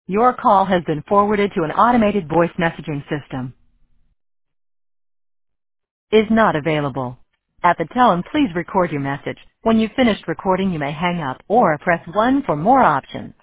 Your call has been forwarded to an automated voice messaging system. Is not available. At the tone, please record your message. When you've finished recording, you may hang up or press 1 for more options.